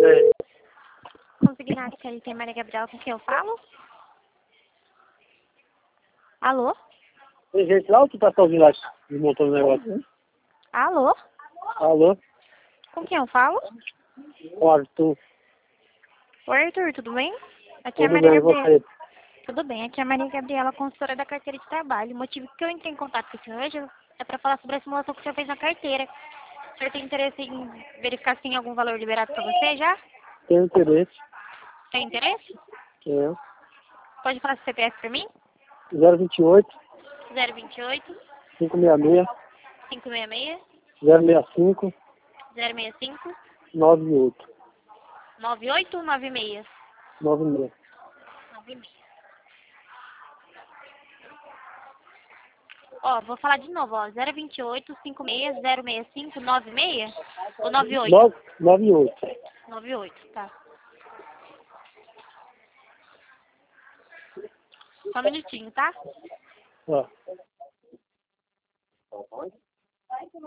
É. Consignado que ele tem Maria Gabriela, com quem eu falo? Alô? Tem gente lá ou tu tá sozinho lá desmontando o negócio? Né? Alô? Alô? Com quem eu falo? O Arthur. Oi, Arthur, tudo bem? Aqui é a Tudo Maria bem, e Gabriela. você? Tudo bem, aqui é a Maria Gabriela, consultora da carteira de trabalho. O motivo que eu entrei em contato com o senhor hoje é para falar sobre a simulação que o senhor fez na carteira. O senhor tem interesse em verificar se tem algum valor liberado para você já? Tem interesse? Tem interesse? É. Pode falar seu CPF para mim? 028 028 566 566 065 065 98 98 96 96. 96. Ó, vou falar de novo, ó. 028 56 065 96 ou 98? 98. 98, tá. Só um minutinho, tá? Ó.